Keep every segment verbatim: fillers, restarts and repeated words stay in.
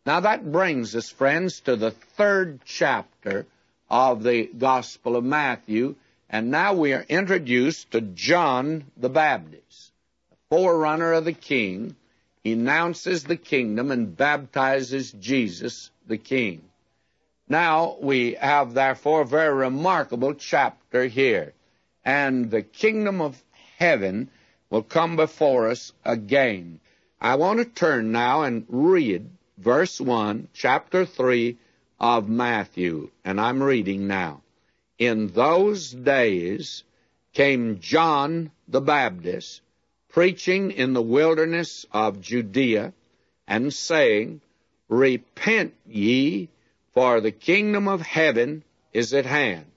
Now that brings us, friends, to the third chapter of the Gospel of Matthew, and now we are introduced to John the Baptist, the forerunner of the King. He announces the kingdom and baptizes Jesus the King. Now we have, therefore, a very remarkable chapter here, and the kingdom of heaven will come before us again. I want to turn now and read verse one, chapter three of Matthew, and I'm reading now. In those days came John the Baptist, preaching in the wilderness of Judea, and saying, Repent ye, for the kingdom of heaven is at hand.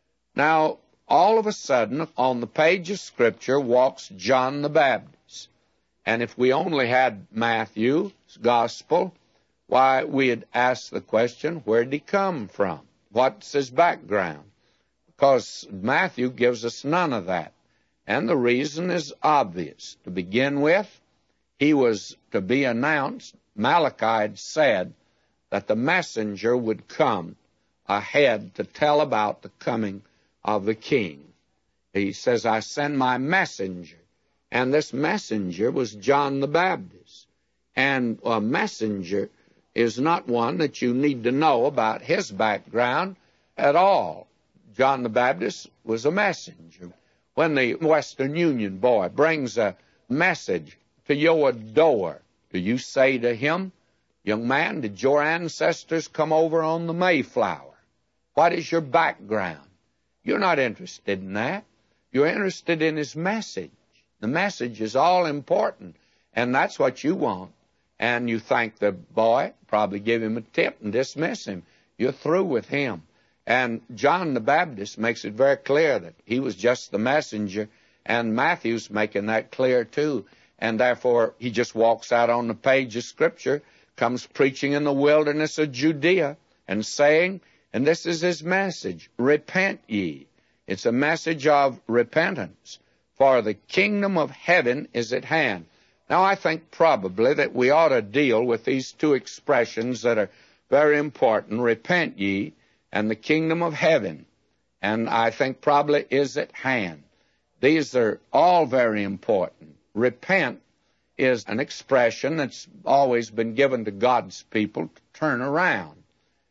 Now, all of a sudden, on the page of Scripture walks John the Baptist. And if we only had Matthew's Gospel, why, we'd ask the question, where did he come from? What's his background? Because Matthew gives us none of that. And the reason is obvious. To begin with, he was to be announced. Malachi had said that the messenger would come ahead to tell about the coming of the King. He says, I send my messenger. And this messenger was John the Baptist. And a messenger is not one that you need to know about his background at all. John the Baptist was a messenger. When the Western Union boy brings a message to your door, do you say to him, Young man, did your ancestors come over on the Mayflower? What is your background? You're not interested in that. You're interested in his message. The message is all important, and that's what you want. And you thank the boy, probably give him a tip and dismiss him. You're through with him. And John the Baptist makes it very clear that he was just the messenger, and Matthew's making that clear too. And therefore, he just walks out on the page of Scripture, comes preaching in the wilderness of Judea, and saying, and this is his message, Repent ye. It's a message of repentance, for the kingdom of heaven is at hand. Now, I think probably that we ought to deal with these two expressions that are very important, repent ye, and the kingdom of heaven, and I think probably is at hand. These are all very important. Repent is an expression that's always been given to God's people to turn around.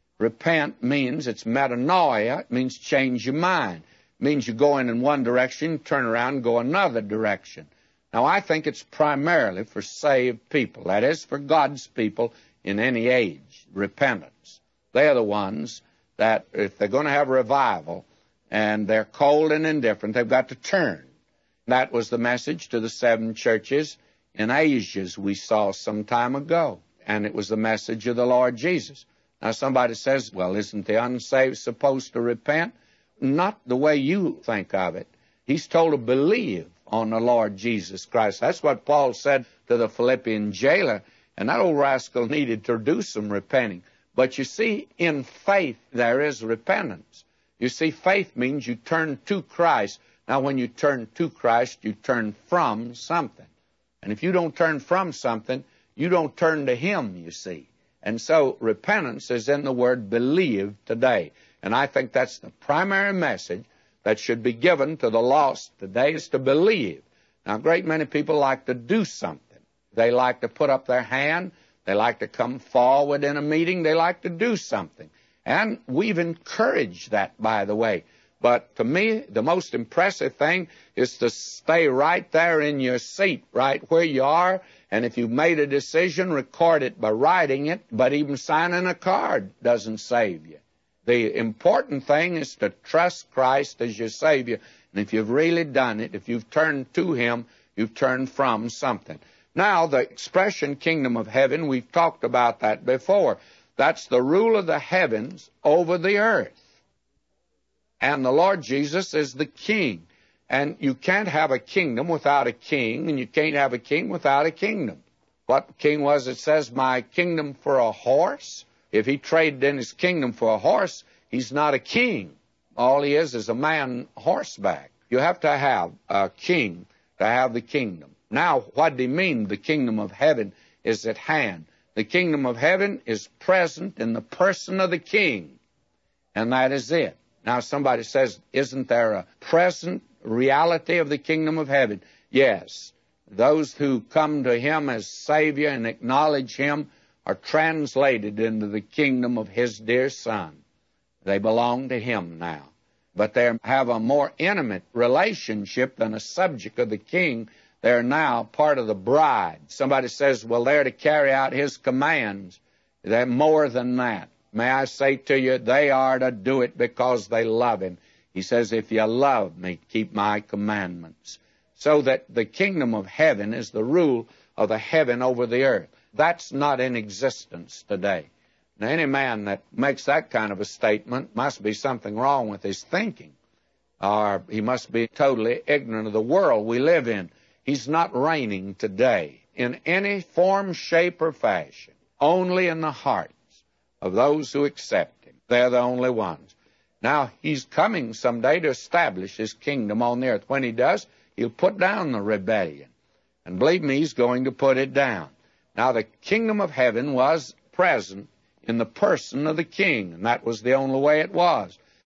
Repent means it's metanoia. It means change your mind. It means you go in in one direction, turn around and go another direction. Now, I think it's primarily for saved people. That is, for God's people in any age. Repentance. They are the ones that if they're going to have a revival and they're cold and indifferent, they've got to turn. That was the message to the seven churches in Asia, as we saw some time ago. And it was the message of the Lord Jesus. Now, somebody says, well, isn't the unsaved supposed to repent? Not the way you think of it. He's told to believe on the Lord Jesus Christ. That's what Paul said to the Philippian jailer, and that old rascal needed to do some repenting. But you see, in faith, there is repentance. You see, faith means you turn to Christ. Now, when you turn to Christ, you turn from something. And if you don't turn from something, you don't turn to Him, you see. And so repentance is in the word believe today. And I think that's the primary message that should be given to the lost today, is to believe. Now, a great many people like to do something. They like to put up their hand. They like to come forward in a meeting. They like to do something. And we've encouraged that, by the way. But to me, the most impressive thing is to stay right there in your seat, right where you are. And if you've made a decision, record it by writing it. But even signing a card doesn't save you. The important thing is to trust Christ as your Savior. And if you've really done it, if you've turned to Him, you've turned from something. Now, the expression kingdom of heaven, we've talked about that before. That's the rule of the heavens over the earth. And the Lord Jesus is the king. And you can't have a kingdom without a king, and you can't have a king without a kingdom. What king was it says, my kingdom for a horse? If he traded in his kingdom for a horse, he's not a king. All he is is a man horseback. You have to have a king to have the kingdom. Now, what do he mean? The kingdom of heaven is at hand. The kingdom of heaven is present in the person of the king, and that is it. Now somebody says, isn't there a present reality of the kingdom of heaven? Yes. Those who come to him as Savior and acknowledge him are translated into the kingdom of his dear Son. They belong to him now. But they have a more intimate relationship than a subject of the king. They're now part of the bride. Somebody says, well, they're to carry out his commands. They're more than that. May I say to you, they are to do it because they love him. He says, if you love me, keep my commandments. So that the kingdom of heaven is the rule of the heaven over the earth. That's not in existence today. Now, any man that makes that kind of a statement must be something wrong with his thinking, or he must be totally ignorant of the world we live in. He's not reigning today in any form, shape, or fashion, only in the hearts of those who accept him. They're the only ones. Now, he's coming someday to establish his kingdom on the earth. When he does, he'll put down the rebellion. And believe me, he's going to put it down. Now, the kingdom of heaven was present in the person of the king, and that was the only way it was.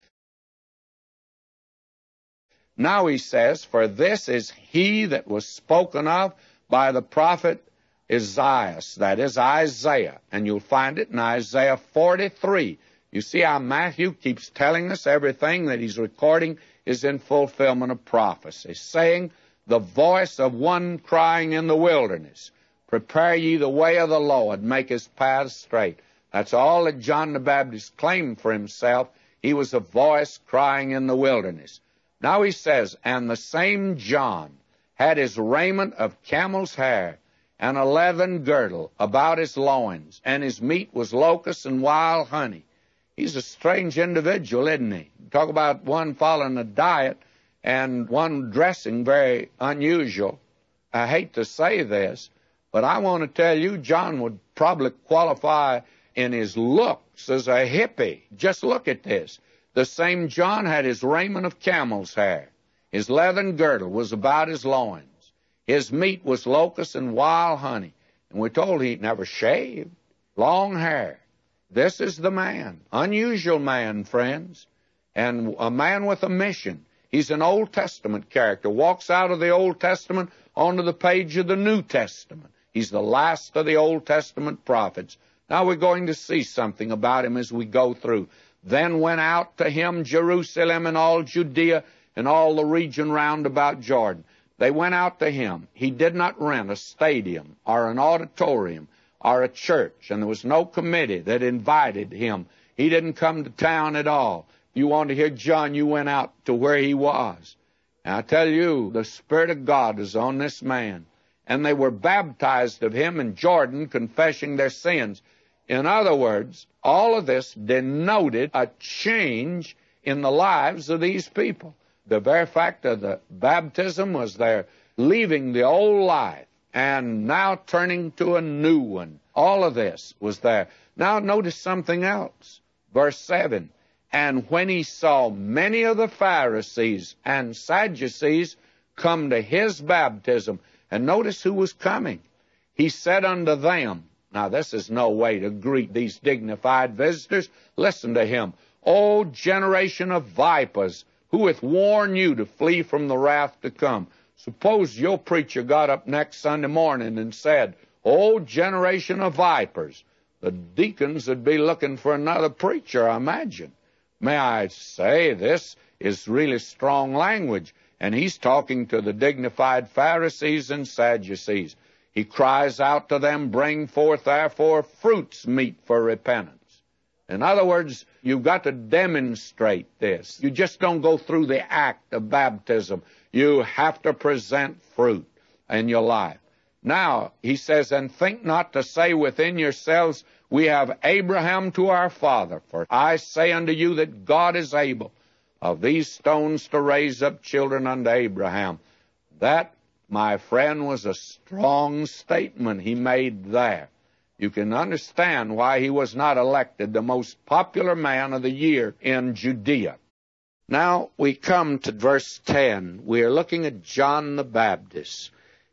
Now he says, for this is he that was spoken of by the prophet Isaiah, that is Isaiah, and you'll find it in Isaiah forty-three. You see how Matthew keeps telling us everything that he's recording is in fulfillment of prophecy, saying, the voice of one crying in the wilderness, prepare ye the way of the Lord, make his paths straight. That's all that John the Baptist claimed for himself. He was a voice crying in the wilderness. Now he says, and the same John had his raiment of camel's hair, and a leathern girdle about his loins, and his meat was locusts and wild honey. He's a strange individual, isn't he? Talk about one following a diet and one dressing very unusual. I hate to say this, but I want to tell you, John would probably qualify in his looks as a hippie. Just look at this. The same John had his raiment of camel's hair. His leathern girdle was about his loins. His meat was locusts and wild honey. And we're told he never shaved. Long hair. This is the man. Unusual man, friends. And a man with a mission. He's an Old Testament character. Walks out of the Old Testament onto the page of the New Testament. He's the last of the Old Testament prophets. Now we're going to see something about him as we go through. Then went out to him Jerusalem and all Judea and all the region round about Jordan. They went out to him. He did not rent a stadium or an auditorium or a church, and there was no committee that invited him. He didn't come to town at all. If you wanted to hear John, you went out to where he was. And I tell you, the Spirit of God is on this man. And they were baptized of him in Jordan, confessing their sins. In other words, all of this denoted a change in the lives of these people. The very fact of the baptism was their leaving the old life and now turning to a new one. All of this was there. Now notice something else. Verse seven, and when he saw many of the Pharisees and Sadducees come to his baptism, and notice who was coming. He said unto them, now this is no way to greet these dignified visitors. Listen to him. O generation of vipers, who hath warned you to flee from the wrath to come? Suppose your preacher got up next Sunday morning and said, O generation of vipers. The deacons would be looking for another preacher, I imagine. May I say, this is really strong language. And he's talking to the dignified Pharisees and Sadducees. He cries out to them, bring forth therefore fruits meet for repentance. In other words, you've got to demonstrate this. You just don't go through the act of baptism. You have to present fruit in your life. Now, he says, and think not to say within yourselves, we have Abraham to our father. For I say unto you that God is able of these stones to raise up children unto Abraham. That, my friend, was a strong statement he made there. You can understand why he was not elected the most popular man of the year in Judea. Now we come to verse ten. We are looking at John the Baptist.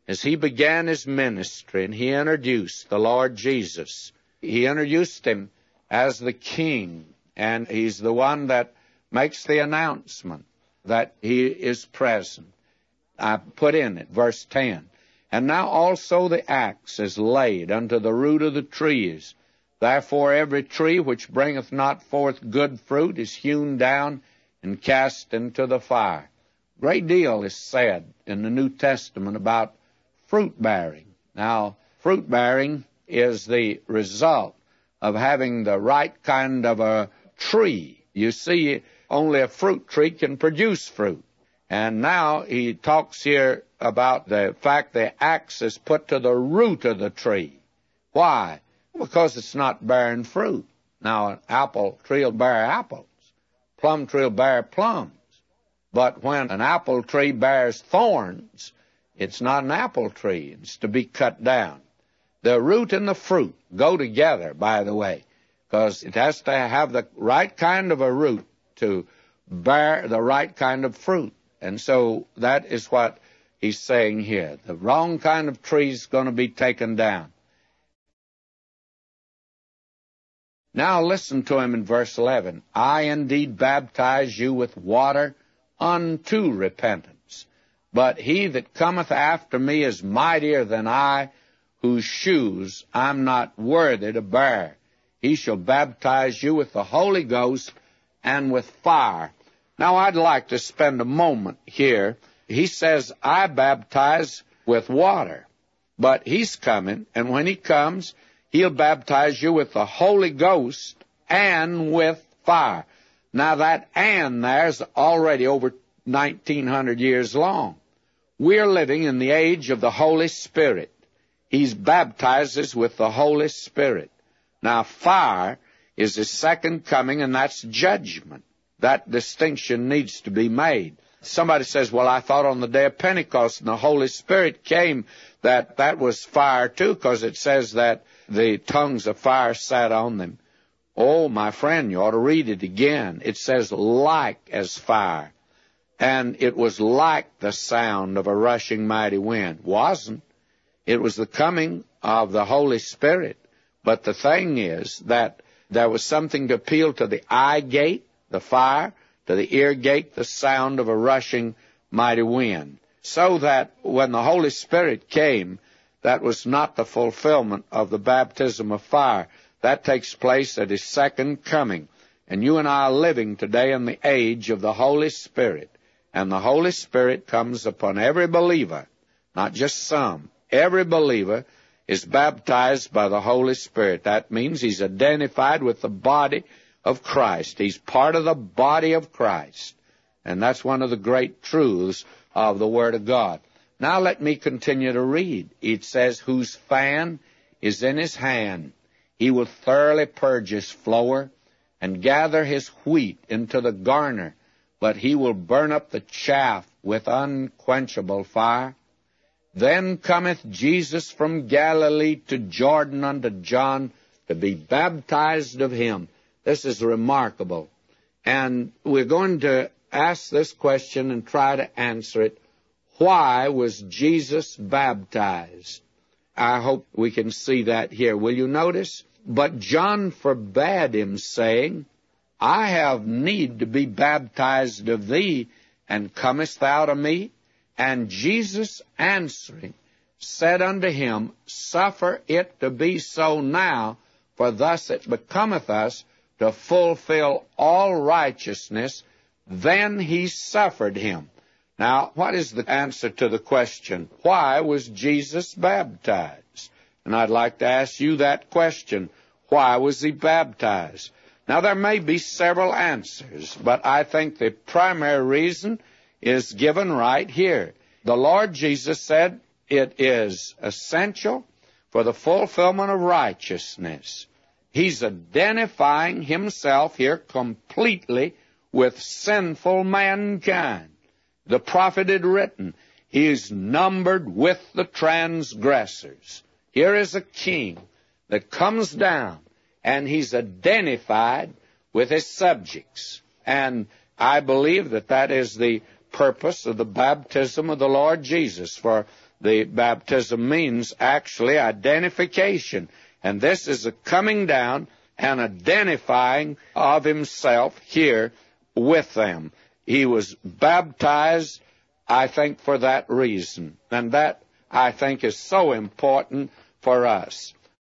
as he began his ministry and he introduced the Lord Jesus. He introduced him as the King, and he's the one that makes the announcement that he is present. I put in it, verse ten. And now also the axe is laid unto the root of the trees. Therefore every tree which bringeth not forth good fruit is hewn down and cast into the fire. Great deal is said in the New Testament about fruit bearing. Now, fruit bearing is the result of having the right kind of a tree. You see, only a fruit tree can produce fruit. And now he talks here about the fact the axe is put to the root of the tree. Why? Because it's not bearing fruit. Now, an apple tree will bear apples. Plum tree will bear plums. But when an apple tree bears thorns, it's not an apple tree. It's to be cut down. The root and the fruit go together, by the way, because it has to have the right kind of a root to bear the right kind of fruit. And so that is what he's saying here. The wrong kind of tree is going to be taken down. Now listen to him in verse eleven. I indeed baptize you with water unto repentance. But he that cometh after me is mightier than I, whose shoes I'm not worthy to bear. He shall baptize you with the Holy Ghost and with fire. Now I'd like to spend a moment here. He says, I baptize with water. But he's coming, and when he comes, he'll baptize you with the Holy Ghost and with fire. Now that and there's already over nineteen hundred years long. We're living in the age of the Holy Spirit. He baptizes with the Holy Spirit. Now fire is his second coming, and that's judgment. That distinction needs to be made. Somebody says, well, I thought on the day of Pentecost and the Holy Spirit came that that was fire too, because it says that the tongues of fire sat on them. Oh, my friend, you ought to read it again. It says like as fire. And it was like the sound of a rushing mighty wind. Wasn't. It was the coming of the Holy Spirit. But the thing is that there was something to appeal to the eye gate, the fire, to the ear gate, the sound of a rushing mighty wind. So that when the Holy Spirit came, that was not the fulfillment of the baptism of fire. That takes place at his second coming. And you and I are living today in the age of the Holy Spirit. And the Holy Spirit comes upon every believer, not just some. Every believer is baptized by the Holy Spirit. That means he's identified with the body of Christ. He's part of the body of Christ. And that's one of the great truths of the Word of God. Now let me continue to read. It says, whose fan is in his hand. He will thoroughly purge his floor and gather his wheat into the garner, but he will burn up the chaff with unquenchable fire. Then cometh Jesus from Galilee to Jordan unto John to be baptized of him. This is remarkable. And we're going to ask this question and try to answer it. Why was Jesus baptized? I hope we can see that here. Will you notice? But John forbade him, saying, I have need to be baptized of thee, and comest thou to me? And Jesus answering said unto him, suffer it to be so now, for thus it becometh us to fulfill all righteousness. Then he suffered him. Now, what is the answer to the question, why was Jesus baptized? And I'd like to ask you that question. Why was he baptized? Now, there may be several answers, but I think the primary reason is given right here. The Lord Jesus said it is essential for the fulfillment of righteousness. He's identifying himself here completely with sinful mankind. The prophet had written, he is numbered with the transgressors. Here is a king that comes down, and he's identified with his subjects. And I believe that that is the purpose of the baptism of the Lord Jesus, for The baptism means actually identification. And this is a coming down and identifying of himself here with them. He was baptized, I think, for that reason. And that, I think, is so important for us.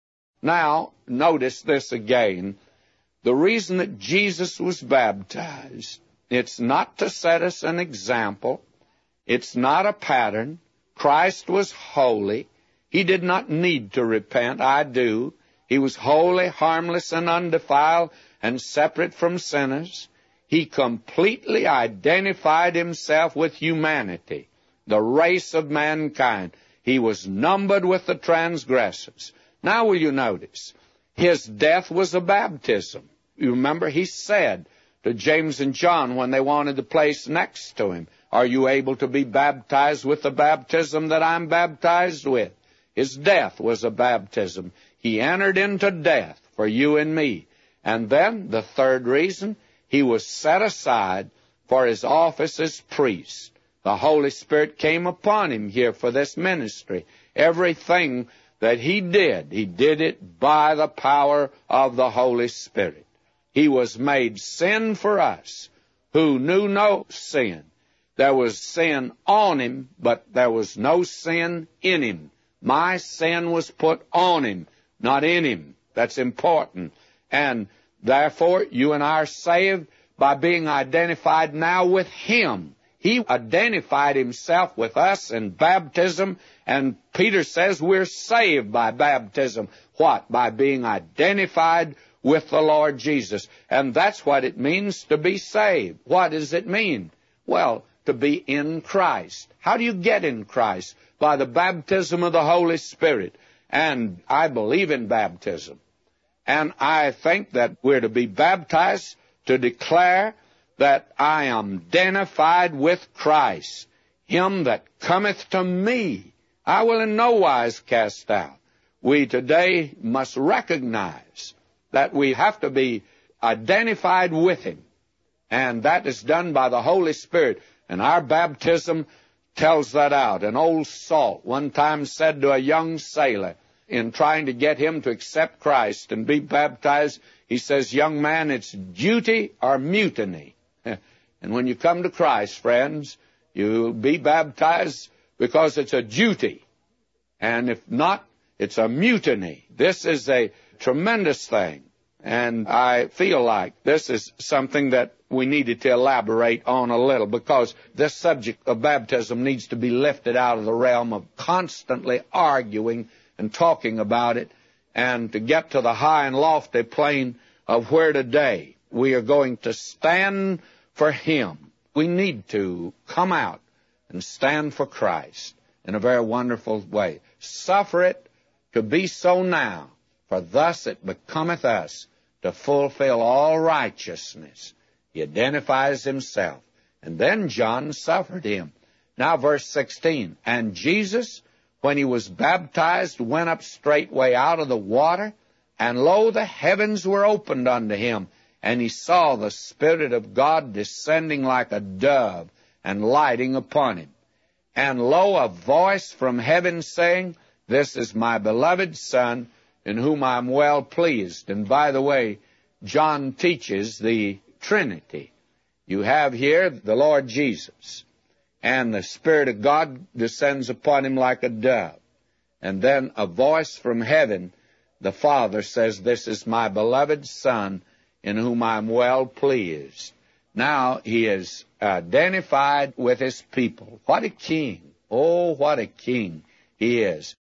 Now, notice this again. The reason that Jesus was baptized, it's not to set us an example. It's not a pattern. Christ was holy. He did not need to repent. I do. He was holy, harmless, and undefiled, and separate from sinners. He completely identified himself with humanity, the race of mankind. He was numbered with the transgressors. Now will you notice, his death was a baptism. You remember he said to James and John when they wanted the place next to him, are you able to be baptized with the baptism that I'm baptized with? His death was a baptism. He entered into death for you and me. And then, the third reason, he was set aside for his office as priest. The Holy Spirit came upon him here for this ministry. Everything that he did, he did it by the power of the Holy Spirit. He was made sin for us who knew no sin. There was sin on him, but there was no sin in him. My sin was put on him, not in him. That's important. And therefore, you and I are saved by being identified now with him. He identified himself with us in baptism, and Peter says we're saved by baptism. What? By being identified with the Lord Jesus. And that's what it means to be saved. What does it mean? Well, to be in Christ. How do you get in Christ? By the baptism of the Holy Spirit. And I believe in baptism. And I think that we're to be baptized to declare that I am identified with Christ. Him that cometh to me, I will in no wise cast out. We today must recognize that we have to be identified with him. And that is done by the Holy Spirit. And our baptism tells that out. An old salt one time said to a young sailor in trying to get him to accept Christ and be baptized, he says, young man, it's duty or mutiny. And when you come to Christ, friends, you'll be baptized because it's a duty. And if not, it's a mutiny. This is a tremendous thing. And I feel like this is something that we needed to elaborate on a little, because this subject of baptism needs to be lifted out of the realm of constantly arguing and talking about it, and to get to the high and lofty plane of where today we are going to stand for him. We need to come out and stand for Christ in a very wonderful way. Suffer it to be so now, for thus it becometh us to fulfill all righteousness. He identifies himself. And then John suffered him. Now verse sixteen, and Jesus, when he was baptized, went up straightway out of the water, and lo, the heavens were opened unto him, and he saw the Spirit of God descending like a dove and lighting upon him. And lo, a voice from heaven saying, this is my beloved Son, in whom I am well pleased. And by the way, John teaches the Trinity. You have here the Lord Jesus, and the Spirit of God descends upon him like a dove. And then a voice from heaven, the Father says, this is my beloved Son, in whom I am well pleased. Now he is identified with his people. What a king. Oh, what a king he is.